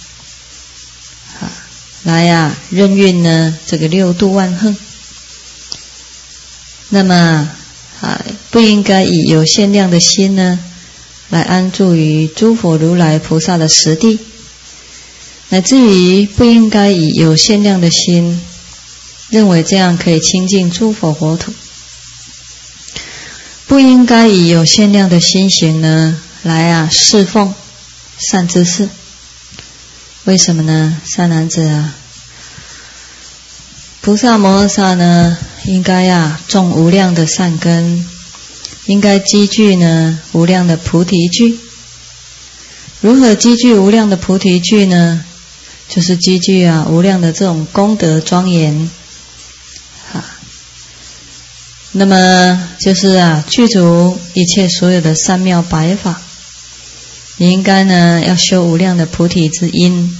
来任运呢这个六度万行。那么不应该以有限量的心呢来安住于诸佛如来菩萨的实地，乃至于不应该以有限量的心认为这样可以亲近诸佛国土。不应该以有限量的心行呢来侍奉善知识。为什么呢？善男子菩萨摩诃萨呢应该种无量的善根，应该积聚呢无量的菩提聚。如何积聚无量的菩提聚呢？就是积聚无量的这种功德庄严那么就是具足一切所有的三妙百法。你应该呢要修无量的菩提之因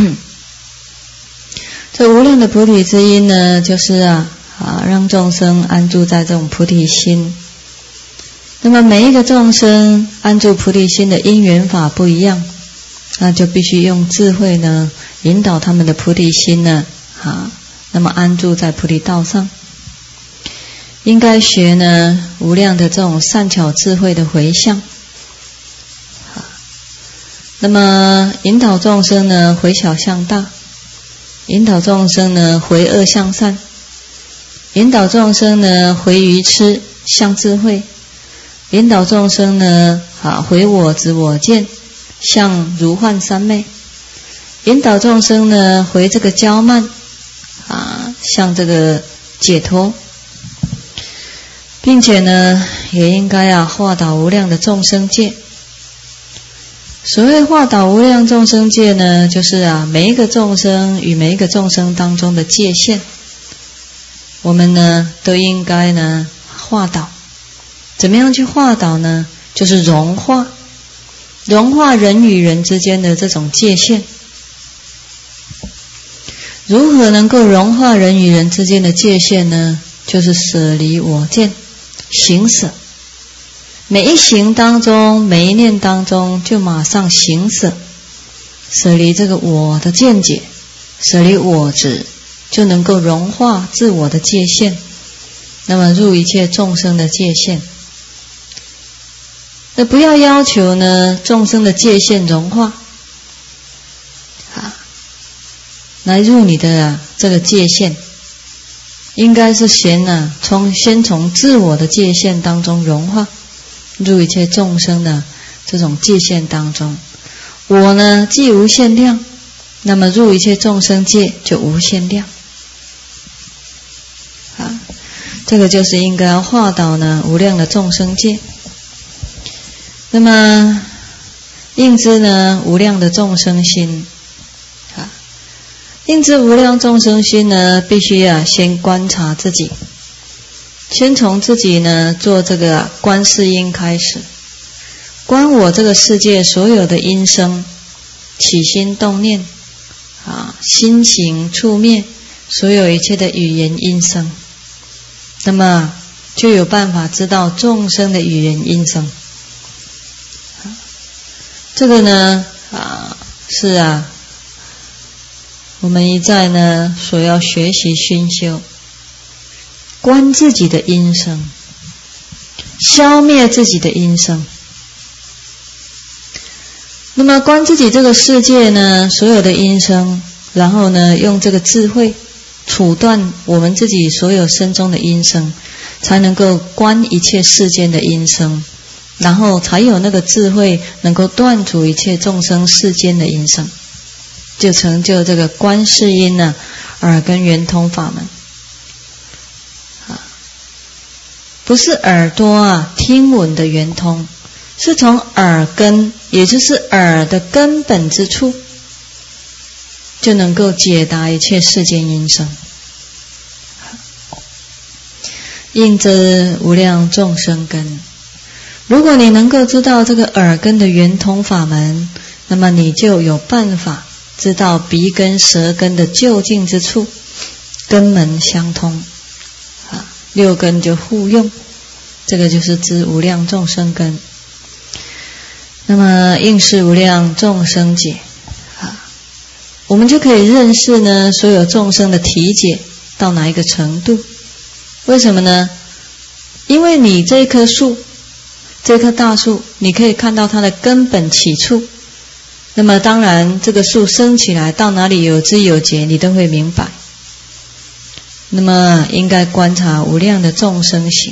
这无量的菩提之因呢，就是让众生安住在这种菩提心。那么每一个众生安住菩提心的因缘法不一样，那就必须用智慧呢引导他们的菩提心呢那么安住在菩提道上。应该学呢无量的这种善巧智慧的回向那么引导众生呢回小向大，引导众生呢回恶向善，引导众生呢回愚痴向智慧，引导众生呢回我执我见向如幻三昧，引导众生呢回这个骄慢向这个解脱，并且呢也应该化导无量的众生界。所谓化导无量众生界呢，就是每一个众生与每一个众生当中的界限，我们呢都应该呢化导。怎么样去化导呢？就是融化人与人之间的这种界限。如何能够融化人与人之间的界限呢？就是舍离我见，行舍。每一行当中，每一念当中，就马上行舍，舍离这个我的见解，舍离我执，就能够融化自我的界限，那么入一切众生的界限。那不要要求呢众生的界限融化来入你的这个界限，应该是先从自我的界限当中融化，入一切众生的这种界限当中。我呢既无限量，那么入一切众生界就无限量这个就是应该要化导呢无量的众生界。那么应知呢无量的众生心应知无量众生心呢，必须先观察自己，先从自己呢做这个观世音开始，观我这个世界所有的因生，起心动念心行处灭，所有一切的语言因生，那么就有办法知道众生的语言因生。这个呢是我们一再呢所要学习熏修，观自己的因生，消灭自己的因生。那么观自己这个世界呢所有的因生，然后呢用这个智慧处断我们自己所有身中的因生，才能够观一切世间的因生，然后才有那个智慧能够断除一切众生世间的因生，就成就这个观世音耳根圆通法门不是耳朵听闻的圆通，是从耳根，也就是耳的根本之处，就能够解答一切世间因生。应知无量众生根，如果你能够知道这个耳根的圆通法门，那么你就有办法知道鼻根舌根的究竟之处，根门相通，六根就互用，这个就是知无量众生根。那么应是无量众生解，我们就可以认识呢所有众生的体解到哪一个程度。为什么呢？因为你这棵树，这棵大树，你可以看到它的根本起处，那么当然这个树生起来到哪里有枝有节，你都会明白。那么应该观察无量的众生行，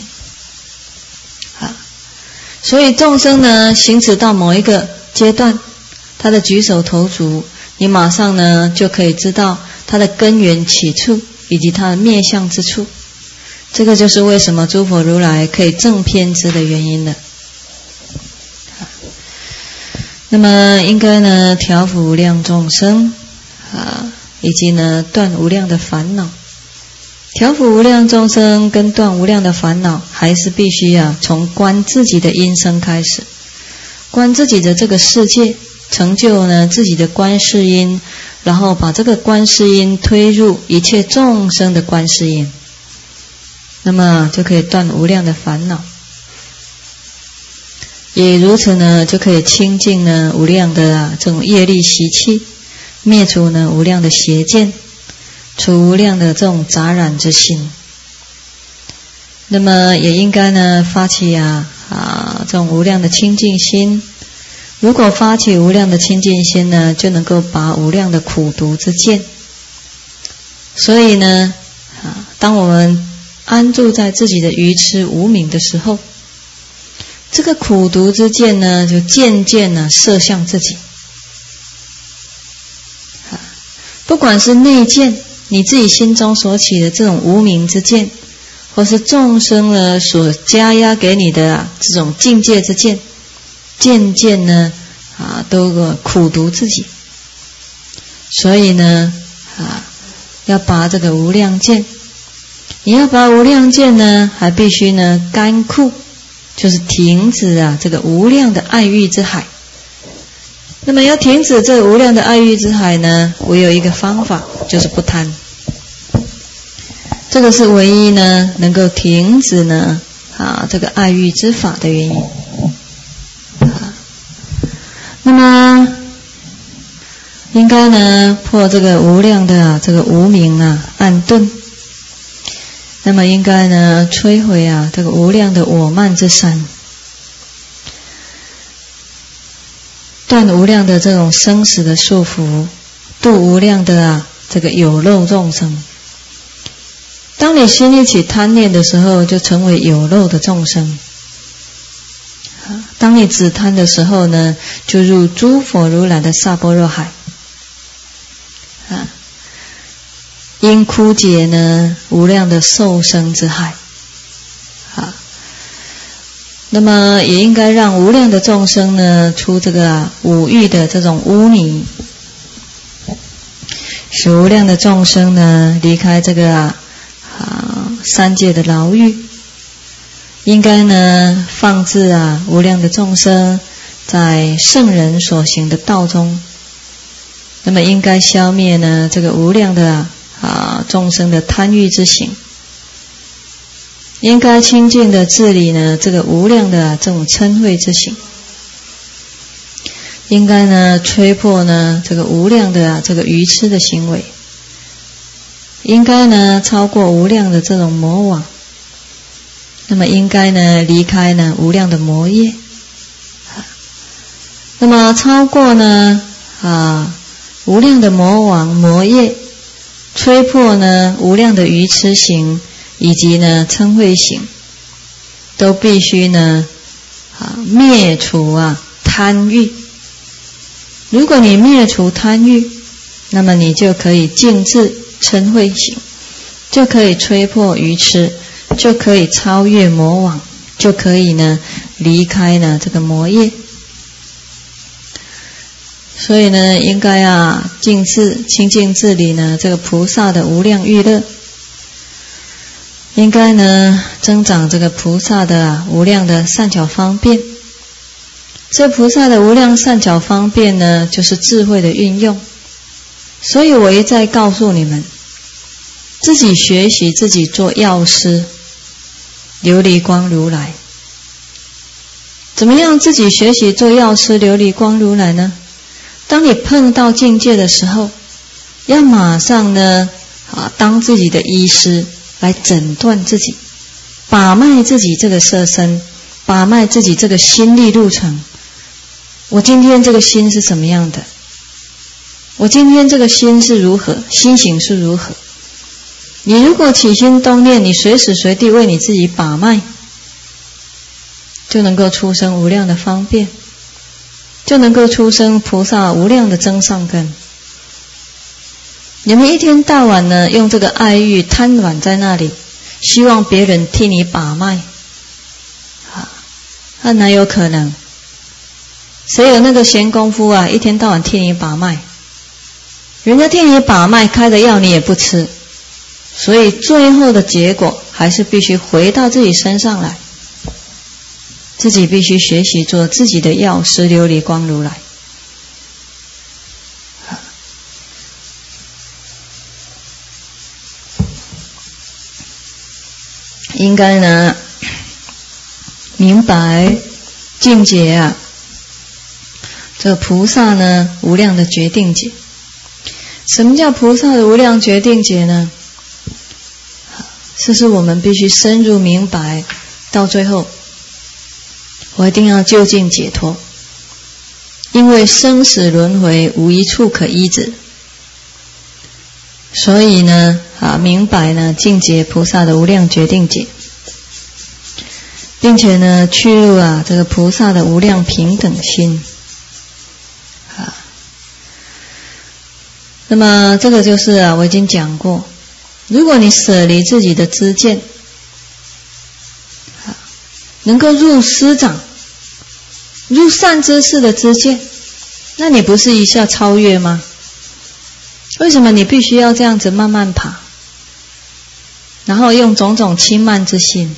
所以众生呢行止到某一个阶段，他的举手投足，你马上呢就可以知道他的根源起处以及他的灭相之处。这个就是为什么诸佛如来可以正偏知的原因了。那么应该呢调伏无量众生以及呢断无量的烦恼。调伏无量众生跟断无量的烦恼，还是必须从观自己的因生开始，观自己的这个世界，成就呢自己的观世音，然后把这个观世音推入一切众生的观世音，那么就可以断无量的烦恼，也如此呢就可以清净呢无量的这种业力习气，灭除呢无量的邪见，除无量的这种杂染之心。那么也应该呢发起这种无量的清净心。如果发起无量的清净心呢，就能够拔无量的苦毒之见。所以呢当我们安住在自己的愚痴无明的时候，这个苦毒之见呢就渐渐呢射向自己。不管是内见，你自己心中所起的这种无明之见，或是众生呢所加压给你的这种境界之见，渐渐呢都苦毒自己。所以呢要拔这个无量见。你要拔无量见呢，还必须呢干枯，就是停止这个无量的爱欲之海。那么要停止这无量的爱欲之海呢，唯有一个方法，就是不贪。这个是唯一呢能够停止呢这个爱欲之法的原因。那么应该呢破这个无量的这个无明暗钝。那么应该呢摧毁这个无量的我慢之山，断无量的这种生死的束缚，度无量的这个有漏众生。当你心一起贪念的时候，就成为有漏的众生。当你止贪的时候呢，就入诸佛如来的萨般若海。因枯竭呢无量的受生之海。那么也应该让无量的众生呢出这个五欲的这种污泥，使无量的众生呢离开这个三界的牢狱。应该呢放置无量的众生在圣人所行的道中。那么应该消灭呢这个无量的众生的贪欲之行，应该清净的治理呢这个无量的这种嗔恚之行，应该呢摧破呢这个无量的这个愚痴的行为，应该呢超过无量的这种魔网，那么应该呢离开呢无量的魔业，那么超过呢无量的魔网魔业，摧破呢无量的愚痴行以及呢嗔恚行，都必须呢灭除贪欲。如果你灭除贪欲，那么你就可以净治嗔恚行，就可以摧破愚痴， 就可以超越魔网，就可以呢离开呢这个魔业。所以呢，应该净治清净治理呢这个菩萨的无量欲乐，应该呢增长这个菩萨的无量的善巧方便。这菩萨的无量善巧方便呢，就是智慧的运用。所以我一再告诉你们，自己学习，自己做药师，琉璃光如来。怎么样自己学习做药师琉璃光如来呢？当你碰到境界的时候，要马上呢当自己的医师来诊断自己，把脉自己这个色身，把脉自己这个心力路程。我今天这个心是什么样的？我今天这个心是如何？心行是如何？你如果起心动念，你随时随地为你自己把脉，就能够出生无量的方便，就能够出生菩萨无量的增上根。你们一天到晚呢用这个爱欲贪婪在那里，希望别人替你把脉，那哪有可能？谁有那个闲工夫一天到晚替你把脉？人家替你把脉开的药你也不吃，所以最后的结果还是必须回到自己身上来，自己必须学习做自己的药师琉璃光如来。应该呢明白境界这个菩萨呢无量的决定解。什么叫菩萨的无量决定解呢？这是我们必须深入明白，到最后我一定要究竟解脱，因为生死轮回无一处可依止。所以呢明白呢境界菩萨的无量决定解，并且呢去入这个菩萨的无量平等心。那么这个就是我已经讲过，如果你舍离自己的知见，能够入师长，入善知识的知见，那你不是一下超越吗？为什么你必须要这样子慢慢爬，然后用种种轻慢之心？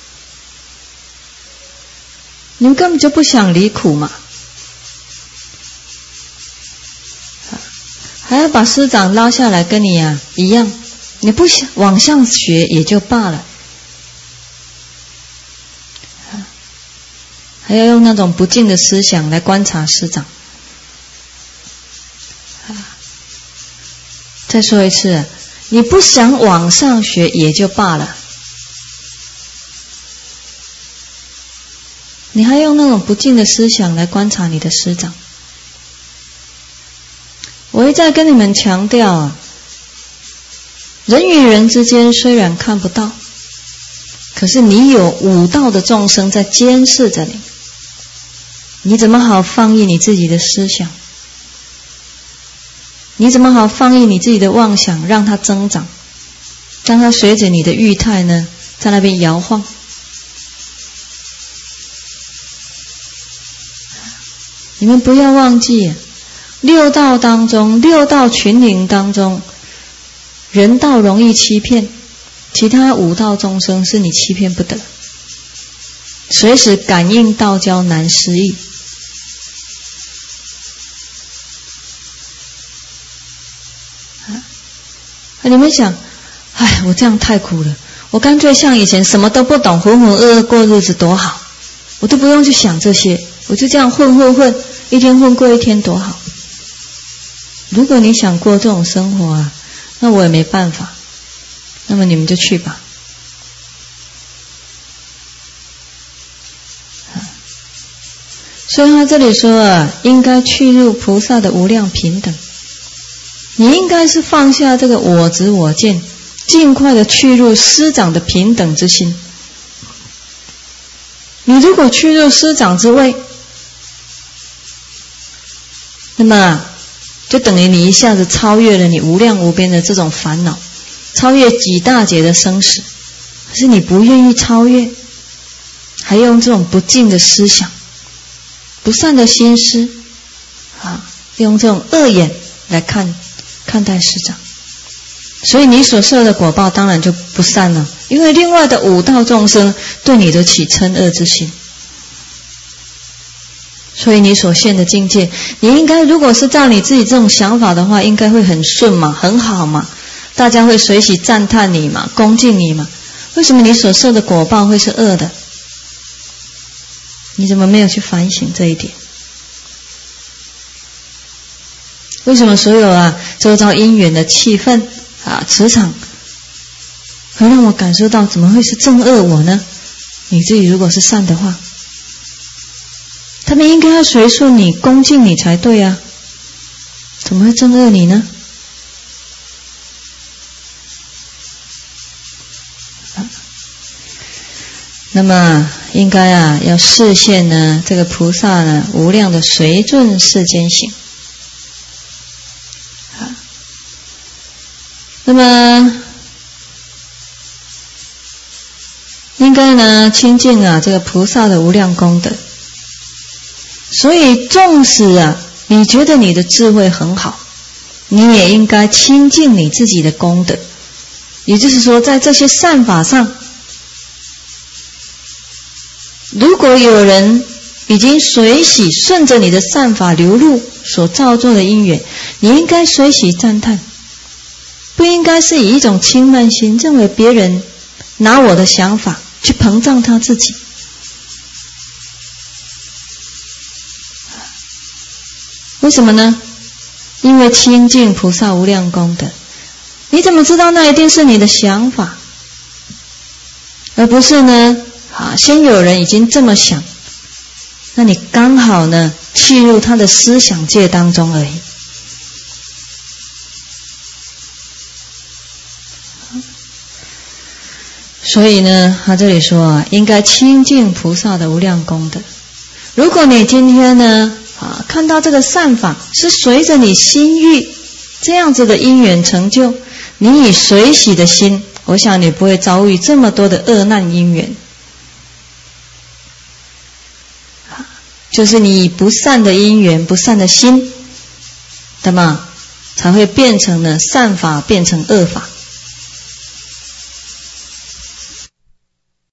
你们根本就不想离苦嘛，还要把师长拉下来跟你一样，你不想往上学也就罢了，还要用那种不敬的思想来观察师长。再说一次，你不想往上学也就罢了，你还用那种不敬的思想来观察你的师长。我一再跟你们强调人与人之间虽然看不到，可是你有五道的众生在监视着你，你怎么好放逸你自己的思想？你怎么好放逸你自己的妄想，让它增长，让它随着你的欲态呢在那边摇晃？你们不要忘记六道当中，六道群灵当中，人道容易欺骗，其他五道众生是你欺骗不得，随时感应道交难失忆。你们想，我这样太苦了，我干脆像以前什么都不懂，浑浑噩噩过日子多好，我都不用去想这些，我就这样混，一天混过一天多好。如果你想过这种生活那我也没办法，那么你们就去吧。所以他这里说应该去入菩萨的无量平等，你应该是放下这个我执我见，尽快的去入师长的平等之心。你如果去入师长之位，那么就等于你一下子超越了你无量无边的这种烦恼，超越几大劫的生死， 可是你不愿意超越，还用这种不净的思想、不善的心思用这种恶眼来看待师长，所以你所受的果报当然就不善了，因为另外的五道众生对你都起嗔恶之心，所以你所现的境界，你应该如果是照你自己这种想法的话，应该会很顺嘛，很好嘛，大家会随喜赞叹你嘛，恭敬你嘛。为什么你所受的果报会是恶的？你怎么没有去反省这一点？为什么所有周遭因缘的气氛磁场会让我感受到怎么会是正恶我呢？你自己如果是善的话，他们应该要随顺你、恭敬你才对啊，怎么会正恶你呢？那么应该要示现呢这个菩萨呢无量的随顺世间行。那么应该呢亲近这个菩萨的无量功德。所以纵使你觉得你的智慧很好，你也应该亲近你自己的功德。也就是说，在这些善法上，如果有人已经随喜顺着你的善法流露所造作的因缘，你应该随喜赞叹，不应该是以一种轻慢心，认为别人拿我的想法去膨胀他自己。为什么呢？因为亲近菩萨无量功德，你怎么知道那一定是你的想法，而不是呢先有人已经这么想，那你刚好呢契入他的思想界当中而已。所以呢他这里说应该亲近菩萨的无量功德。如果你今天呢看到这个善法是随着你心欲这样子的因缘成就，你以随喜的心，我想你不会遭遇这么多的恶难因缘。就是你以不善的因缘、不善的心，那么才会变成了善法变成恶法。